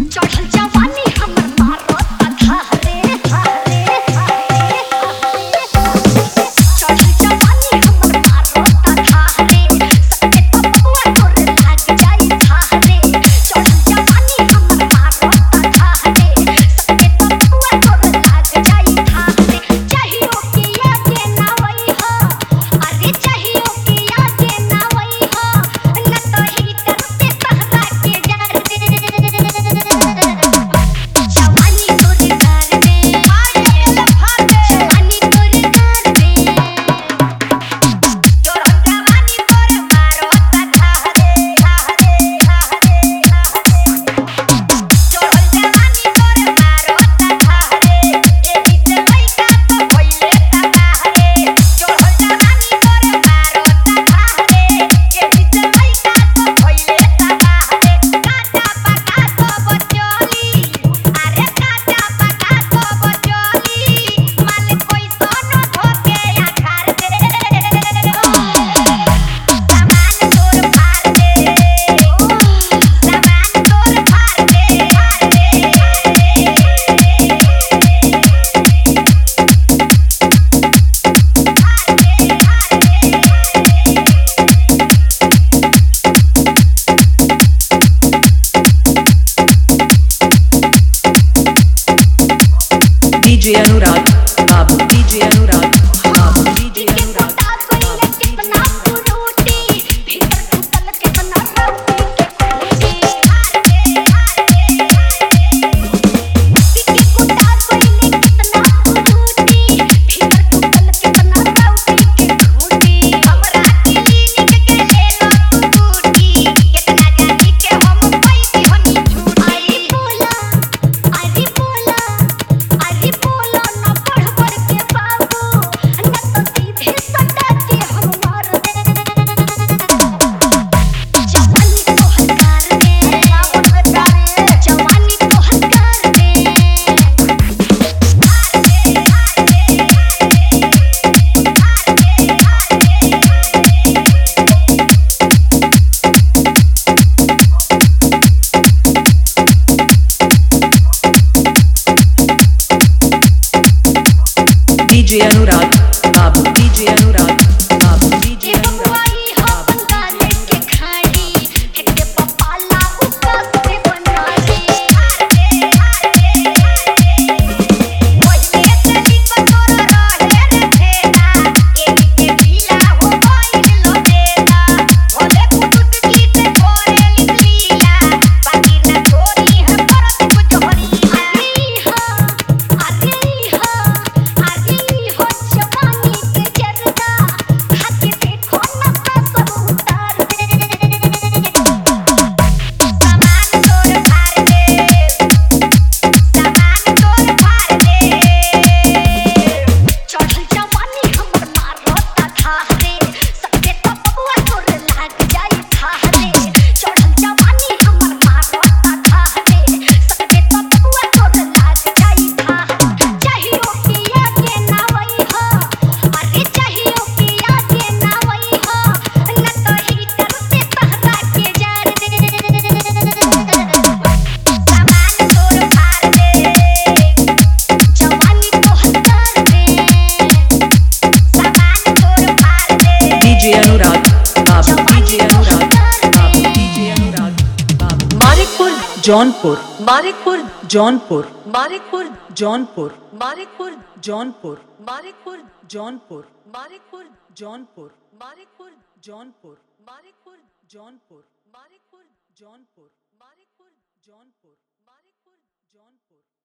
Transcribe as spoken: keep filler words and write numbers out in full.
DJ Anurag Babu, DJ Anurag Babu, DJ Anurag DJ Anurag Babu, DJ Anurag Babu, DJ Anurag DJ Anurag Babu, DJ Anurag Babu, DJ Anurag Babu. Manikpur Jaunpur, Manikpur Jaunpur, Manikpur Jaunpur, Manikpur Jaunpur, Manikpur Jaunpur, Manikpur Jaunpur, Manikpur Jaunpur, Manikpur Jaunpur, Manikpur Jaunpur, Manikpur Jaunpur, Manikpur Jaunpur.